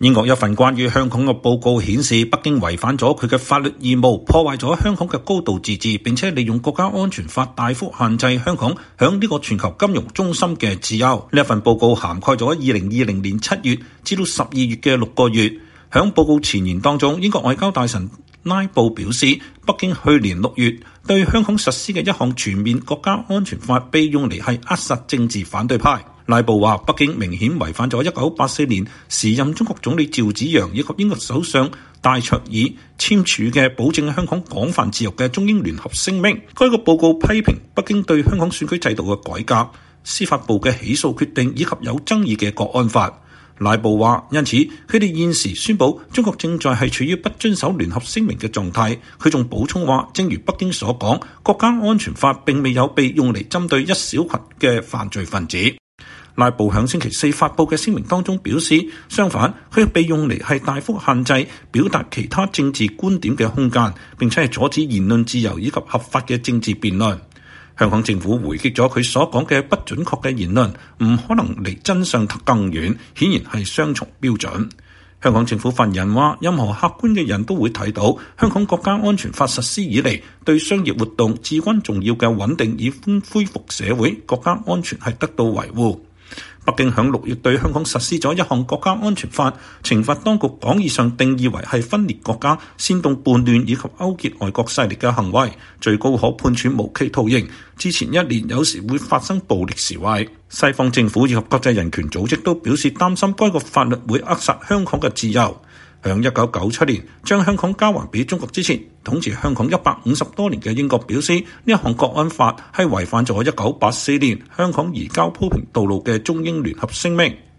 英國一份關於香港嘅報告顯示，北京違反咗佢嘅法律義務，破壞咗香港嘅高度自治，並且利用國家安全法大幅限制香港響呢個全球金融中心嘅自由。呢一份報告涵蓋咗2020年7月至到12月嘅6個月。響報告前言當中，英國外交大臣拉布表示，北京去年6月對香港實施嘅一項全面國家安全法被用嚟係扼殺政治反對派。拉布話，北京明顯違反咗1984年時任中國總理趙紫陽以及英國首相戴卓爾簽署嘅保證香港廣泛自由嘅中英聯合聲明。該個報告批評北京對香港選舉制度嘅改革、司法部嘅起訴決定以及有爭議嘅國安法。拉布話，因此佢哋現時宣佈中國正在係處於不遵守聯合聲明嘅狀態。佢仲補充話，正如北京所講，國家安全法並未有被用嚟針對一小群嘅犯罪分子。拉布響星期四發佈嘅聲明當中表示，相反，佢被用嚟係大幅限制表達其他政治觀點嘅空間，並且係阻止言論自由以及合法嘅政治辯論。香港政府回擊咗佢所講嘅不準確嘅言論，唔可能離真相更遠，顯然係雙重標準。香港政府發言人話，任何客觀嘅人都會睇到，香港國家安全法實施以嚟，對商業活動至關重要嘅穩定以恢復社會國家安全係得到維護。北京響6月對香港實施咗一項國家安全法，懲罰當局廣義上定義為係分裂國家、煽動叛亂以及勾結外國勢力嘅行為，最高可判處無期徒刑。之前1年有時會發生暴力示威。西方政府以及國際人權組織都表示擔心該個法律會扼殺香港嘅自由。響1997年將香港交還俾中國之前，統治香港150多年嘅英國表示，呢一項國安法係違反咗1984年香港移交鋪平道路嘅中英聯合聲明。